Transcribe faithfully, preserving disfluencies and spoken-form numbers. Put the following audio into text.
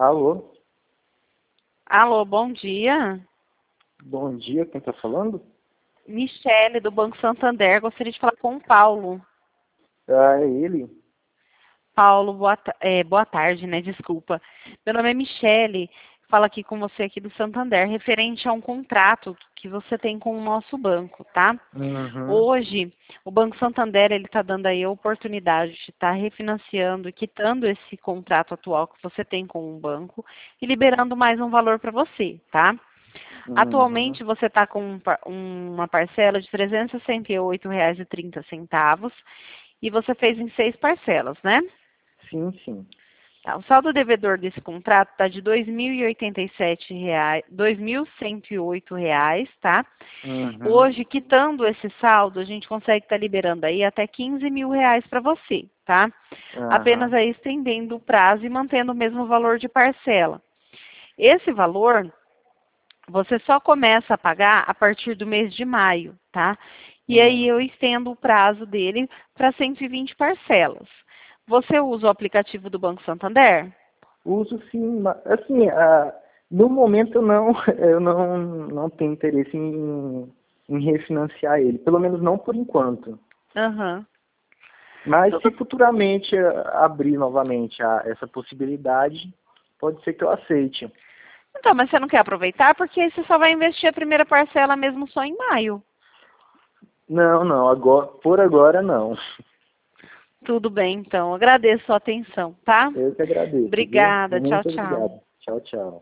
Alô, Alô, bom dia. bom dia, quem está falando? Michele, do Banco Santander. Gostaria de falar com o Paulo. Ah, é ele? Paulo, boa, ta- é, boa tarde, né? Desculpa. Meu nome é Michele. Falo aqui com você aqui do Santander, referente a um contrato que você tem com o nosso banco, tá? Uhum. Hoje, o Banco Santander ele está dando aí a oportunidade de estar refinanciando e quitando esse contrato atual que você tem com o banco e liberando mais um valor para você, tá? Uhum. Atualmente você está com um par- uma parcela de trezentos e sessenta e oito reais e trinta centavos e você fez em seis parcelas, né? Sim, sim. Tá, o saldo devedor desse contrato está de dois mil e oitenta e sete reais, dois mil cento e oito reais, tá? Uhum. Hoje, quitando esse saldo, a gente consegue estar liberando aí até quinze mil reais para você, tá? Apenas Aham. aí estendendo o prazo e mantendo o mesmo valor de parcela. Esse valor você só começa a pagar a partir do mês de maio, tá? E aí eu Uhum. estendo o prazo dele para cento e vinte parcelas. Você usa o aplicativo do Banco Santander? Uso sim, ma- assim, ah, no momento eu não, eu não, não tenho interesse em, em refinanciar ele, pelo menos não por enquanto. Aham. Mas se Tudo... futuramente ah, abrir novamente a, essa possibilidade, pode ser que eu aceite. Então, mas você não quer aproveitar porque você só vai investir a primeira parcela mesmo só em maio. Não, não, agora, por agora não. Tudo bem, então. Agradeço a sua atenção, tá? Eu que agradeço, viu? Obrigada. Tchau, Muito tchau. obrigado. Tchau, tchau.